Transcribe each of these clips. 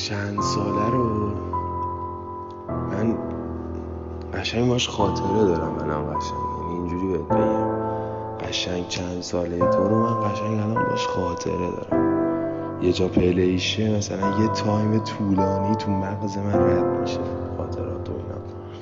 چند ساله رو من قشنگ باش خاطره دارم. منم قشنگ یعنی اینجوری بهت بگم قشنگ چند ساله تو رو من قشنگ الان باش خاطره دارم. یه جا پلیشه مثلا یه تایم طولانی تو مغز من رد میشه خاطرات و اینا.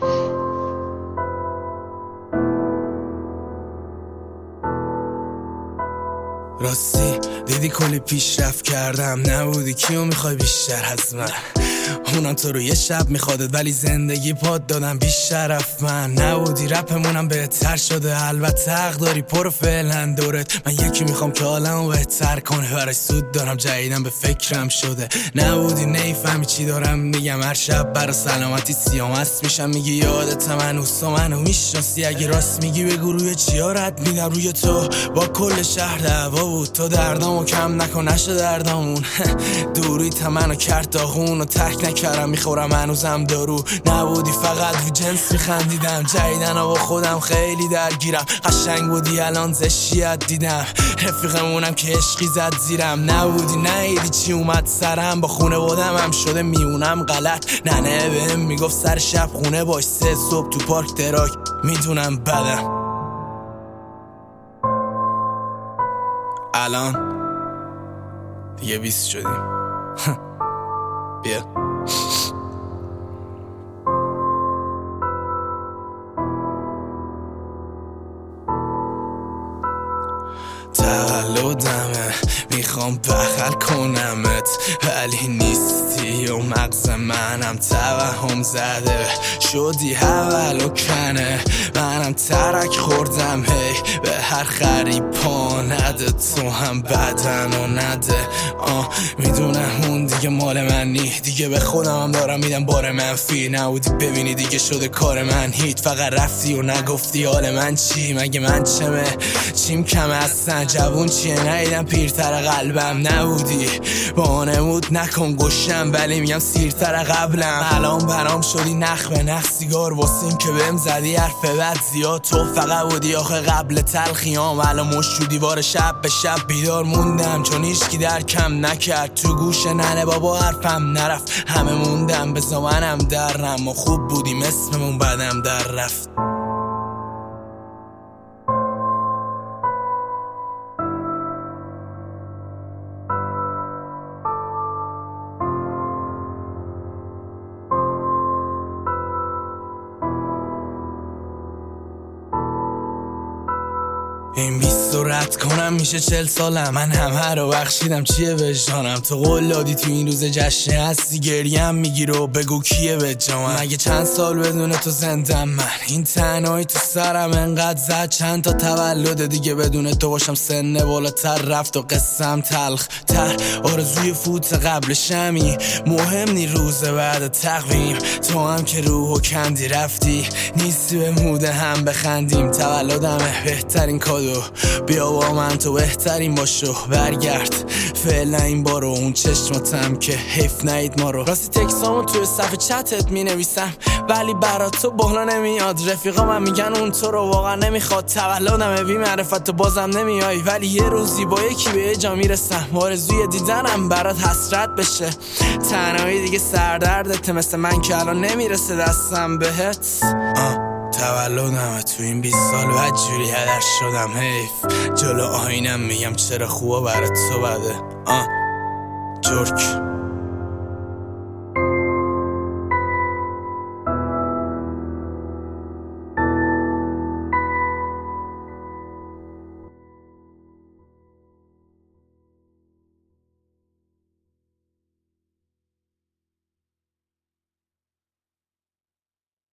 راستی دیدی کلی پیشرفت کردم، نبودی کیو میخوای بیشتر از من؟ اونم تو رو یه شب میخوادت ولی زندگی پاد دادم بیشرف. من نبودی رپمونم بهتر شده، البته حق داری پر فعلا دورت. من یکی میخوام که حالمو بهتر کنه، برای سود دارم جدیدم به فکرم شده. نبودی نیفهمی چی دارم میگم، هر شب برا سلامتی سیامست میشم. میگی یادت منو میشناسی، اگه راست میگی بگو روی چیا رد میدم روی تو. با کل شهر دعوا بود تو دردامو کم نکن نشه دردامون. دوری منو کرد داغون و تک نکردم میخورم هنوزم دارو. نبودی فقط رو جنس میخندیدم، جدیدن با خودم خیلی درگیرم. قشنگ بودی الان زشیت دیدم، رفیقمونم که عشقی زد زیرم. نبودی نیدی چی اومد سرم، با خونه بودم هم شده میونم غلط. ننه بهم میگفت سر شب خونه باش، 3 صبح تو پارک دراک. میدونم بدم الان دیگه 20 شدیم. بیا تولدمه میخوام بغل کنمت ولی نیستی و مغز منم توهم زده شدی حول و کنه. منم ترک خوردم هی به هر خری پا نده، تو هم بدن و نده. میدونم اون دیگه مال من نی، دیگه به خودم هم دارم میدم بار منفی. نبودی ببینی دیگه شده کار من هیت، فقط رفتی و نگفتی حال من چی. مگه من چیم کمه اصلا، جوون چیه نیدم پیرتر قلبم. نبودی بانه بود نکن گشم، ولی میگم سیرتر قبلم. الان برام شدی نخ به نخ سیگار واسیم که بهم زدی حرف بد زیاد. تو فقط بودی آخه قبل تلخیام، الان مش تو دیوار شب به شب بیدار موندم، چون هیچکی درکم نکرد. تو گوش ننه بابا حرفم نرفت، همه موندم به زمانم درم. ما خوب بودیم اسممون بدم در رفت. این 20 رو رد کنم میشه 40 سالم، من همه رو بخشیدم چیه وجدانم. تو قول دادی تو این روز جشن هستی گریم میگیره و بگو کیه به جامم. مگه چند سال بدون تو زندم من، این تنهایی تو سرم انقدر زد. چند تا تولد دیگه بدون تو باشم سنه بالاتر رفت و قصم تلخ تر. آرزوی فوت قبل شمی مهم نی روز بعد تقویم. تو هم که روحو کندی رفتی، نیستی به موده هم بخندیم. تولدمه بهترین کادو، بیا با من تو بهترین باشو. برگرد فعلا این بارو، اون چشماتم که حیف نید ما رو. راستی تکسامو توی صفحه چتت می نویسم ولی برا تو بالا نمیاد. رفیقا من میگن اون تو رو واقعا نمیخواد. تولدمه بی معرفت تو بازم نمیای، ولی یه روزی با یکی به جا میرسم. آرزوی دیدنم برات حسرت بشه، تنهایی دیگه سردردته مثل من که الان نمیرسه دستم بهت. تولدمه تو این 20 سال بدجوری هدر شدم حیف. جلو آینم میگم چرا خوبه برات تو بده. جرک